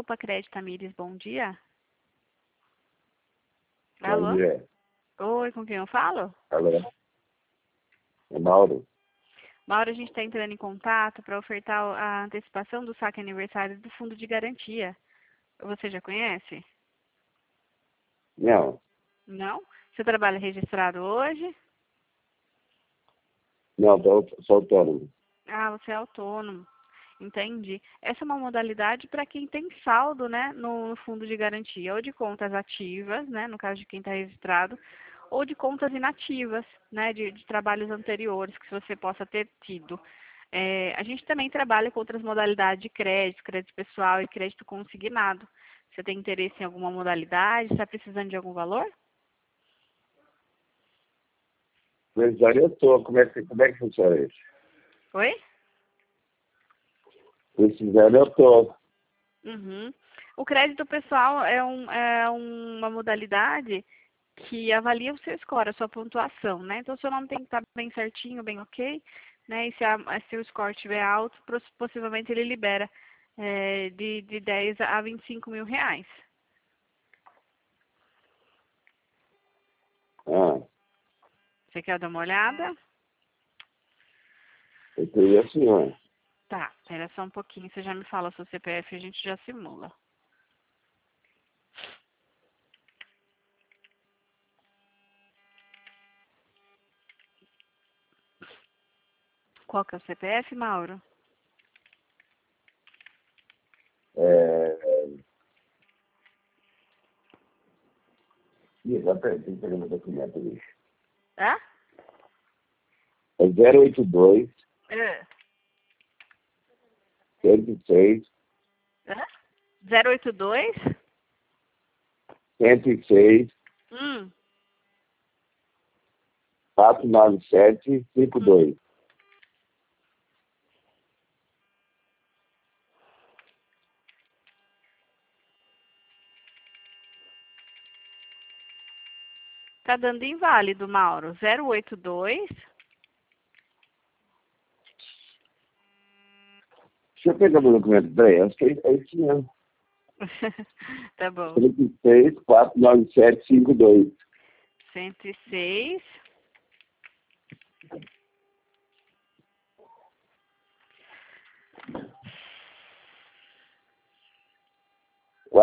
Copa Crédito Tamires, bom dia. Bom Alô? dia. Oi, com quem eu falo? Alô? É Mauro? Mauro, a gente está entrando em contato para ofertar a antecipação do saque aniversário do Fundo de Garantia. Você já conhece? Não. Não? Você trabalha registrado hoje? Não, sou autônomo. Ah, você é autônomo. Entendi. Essa é uma modalidade para quem tem saldo, né, no fundo de garantia, ou de contas ativas, né, no caso de quem está registrado, ou de contas inativas, né, de trabalhos anteriores que você possa ter tido. A gente também trabalha com outras modalidades de crédito, crédito pessoal e crédito consignado. Você tem interesse em alguma modalidade? Está precisando de algum valor? Precisando eu tô. Como é que funciona isso? Oi? Precisando eu tô. Uhum. O crédito pessoal é uma modalidade que avalia o seu score, a sua pontuação, né? Então, o seu nome tem que estar bem certinho, bem ok, né? E se o score estiver alto, possivelmente ele libera de 10 a 25 mil reais. Ah, Você quer dar uma olhada? eu tenho assim, ó. Tá, espera só um pouquinho, você já me fala o seu CPF e a gente já simula. Qual que é o CPF, Mauro? Ih, agora peraí, tem que pegar meu documento ali. Hã? É 082 É. 106 Hã? 082? 106 Hum. 497 52. Tá dando inválido, Mauro. 082. Deixa eu pegar meu documento. Peraí, acho que é isso mesmo. Tá bom. 106 497 52. 106.